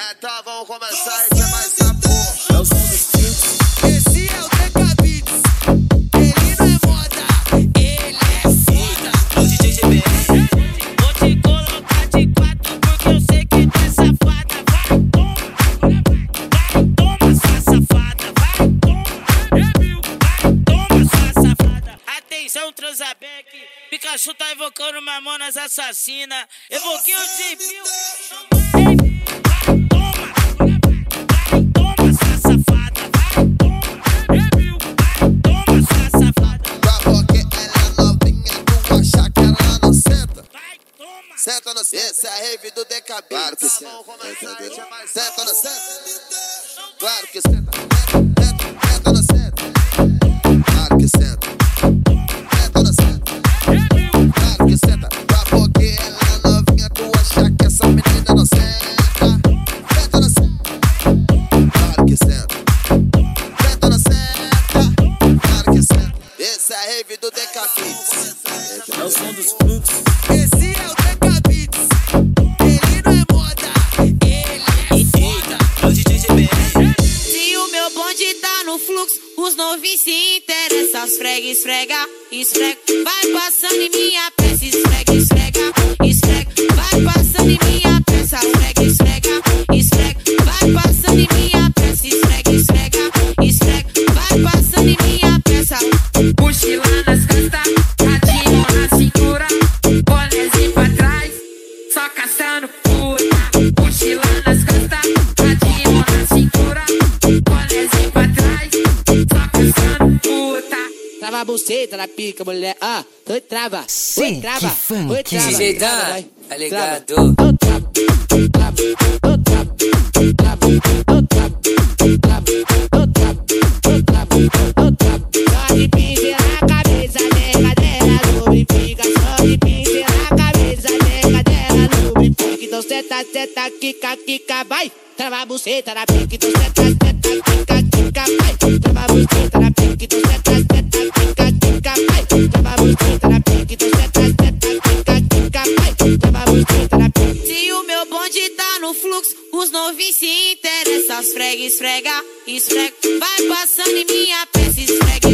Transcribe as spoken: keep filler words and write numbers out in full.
Então vamos começar a ritmar essa porra. É o som dos pintos. Esse é o Deca Beats. Ele não é moda, ele é foda. O D J G B R. Vou te colocar de quatro porque eu sei que tu é safada. Vai, toma, vai, toma, sua safada. Vai, toma, vai, toma, sua safada. Atenção, Transabec. Pikachu tá invocando Mamonas Assassina. Evoquei o Zipio. Senta no senta, essa é a rave do Deca Beats. Claro que senta. Senta no senta. Claro que senta. Senta no senta. Claro que senta. Senta no senta. Claro que senta. Pra porque ela é novinha, tu acha que essa menina não senta. Senta no senta. Claro que senta. Senta no senta. Claro que senta. Essa é a rave do Deca Beats. É o som dos fluxos. Esse é o Deca Beats. Ele não é moda, ele é foda. É o D J G B R. Se o meu bonde tá no fluxo, os novinhos se interessam. Esfrega, esfrega, esfrega. Vai passando em minha peça. Esfrega, esfrega, esfrega. Vai passando em minha peça. Esfrega, esfrega, esfrega. Vai passando em minha peça. Esfrega, esfrega, esfrega. Vai passando em minha peça. Mochila nas costas, radinho na cintura, bonezinho pra trás, só caçando puta. Mochila nas costas, radinho na cintura, bonezinho pra trás, só caçando puta. Trava a buceta na pica, mulher. Ah, oi, trava. Sim, Oi, trava. que funk. Oi, trava. D J Dan, Vai. tá ligado? Trava. Eu travo, eu travo, eu travo, eu travo, eu travo, eu travo, eu travo, eu travo, eu travo. Só de pincel na cabeça, nega dela, lubrifica. Só de pincel na cabeça, nega dela, lubrifica. Então senta, senta, quica, quica, vai. Trava a buceta na pica, então senta, senta, quica, quica, vai. Trava a buceta na pica, então senta, senta, quica, quica, vai. Trava a buceta na pica, então senta, senta, quica, quica, vai. Trava a buceta na pica. Se o meu bonde tá no fluxo, os novinhos se interessam. Esfrega, esfrega, esfrega. Vai passando em minha peça. Esfrega,